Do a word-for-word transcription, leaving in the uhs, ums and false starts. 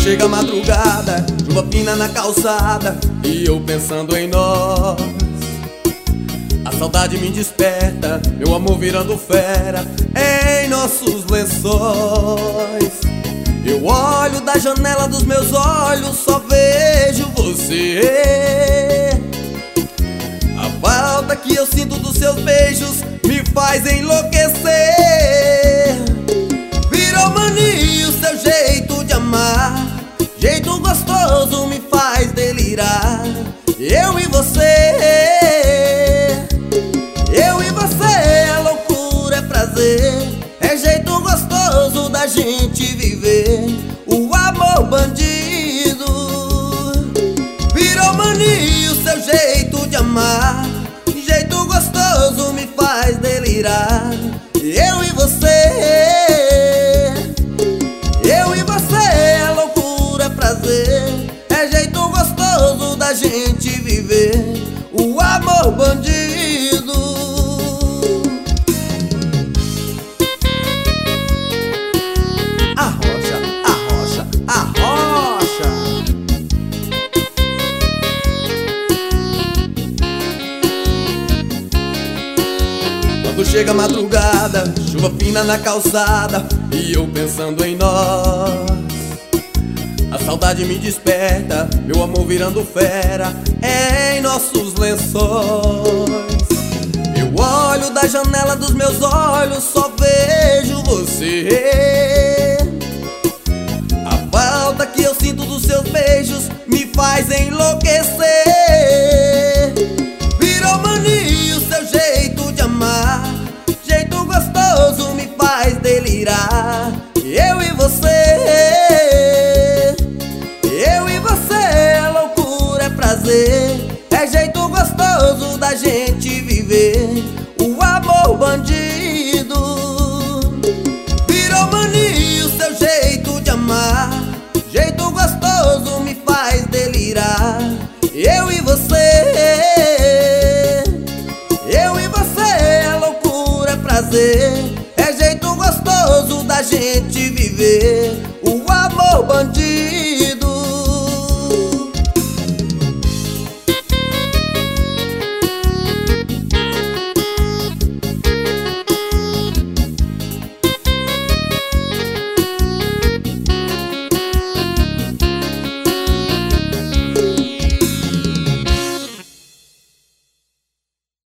chega a madrugada, chuva fina na calçada e eu pensando em nós. A saudade me desperta, meu amor virando fera em nossos lençóis. Eu olho da janela dos meus olhos, só vejo você. A falta que eu sinto dos seus beijos me faz enlouquecer. Virou mania o seu jeito de amar, jeito gostoso me faz delirar. Eu e você, eu e você, a loucura é prazer, é jeito gostoso da gente viver o amor bandido. Virou mania o seu jeito de amar, jeito gostoso me faz delirar. Eu e você, eu e você, a loucura é prazer, é jeito gostoso da gente viver o amor bandido. Arrocha, arrocha, arrocha. Quando chega a madrugada, chuva fina na calçada e eu pensando em nós. A saudade me desperta, meu amor virando fera em nossos lençóis. Eu olho da janela dos meus olhos, só vejo você. A falta que eu sinto dos seus beijos me faz enlouquecer. Virou mania o seu jeito de amar, jeito gostoso me faz delirar. Eu e você, eu e você, a loucura é prazer, é jeito gostoso da gente viver o amor bandido. Virou mania o seu jeito de amar, jeito gostoso me faz delirar. Eu e você, eu e você, a loucura é prazer, é jeito gostoso da gente viver o amor bandido.